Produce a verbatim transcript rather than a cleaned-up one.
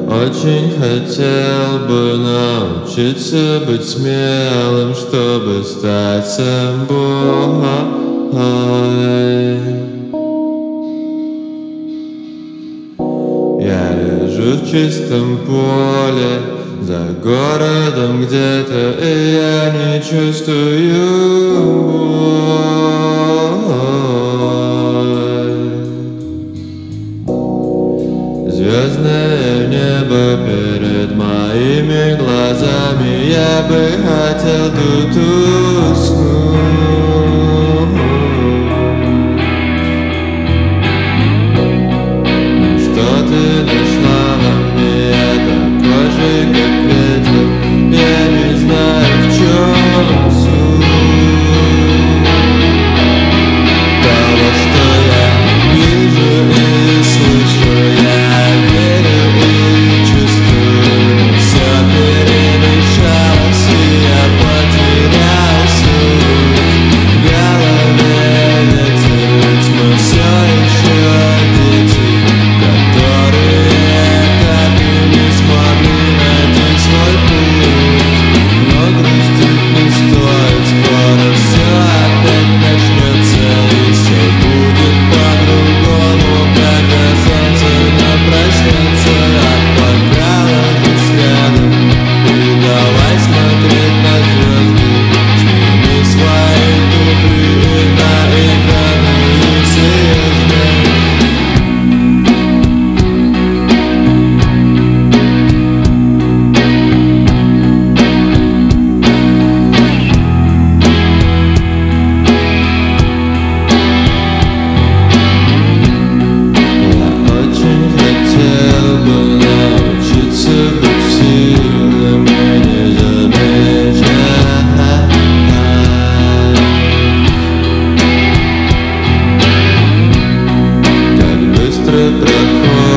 Очень хотел бы научиться быть смелым, чтобы стать собой. Я лежу в чистом поле, за городом где-то, и я не чувствую боль. Звездное небо перед моими глазами, я бы хотел тут уснуть. Что ты нашла во мне, я такой же, как ветер, я не знаю, в чем суть того, что я вижу и слышу, я верю и чувствую, но все перемешалось, и я потерял суть. В голове ветер, ведь мы все еще дети, которые так и не смогли найти свой путь. Но грустить не стоит, скоро все опять начнется, и все будет по-другому, когда солнце нам проснется. А пока ложись рядом и давай смотреть на звезды. Сними свои туфли и наигранные звезды. Я очень хотел бы научиться быть сильным и не замечать, как быстро проходит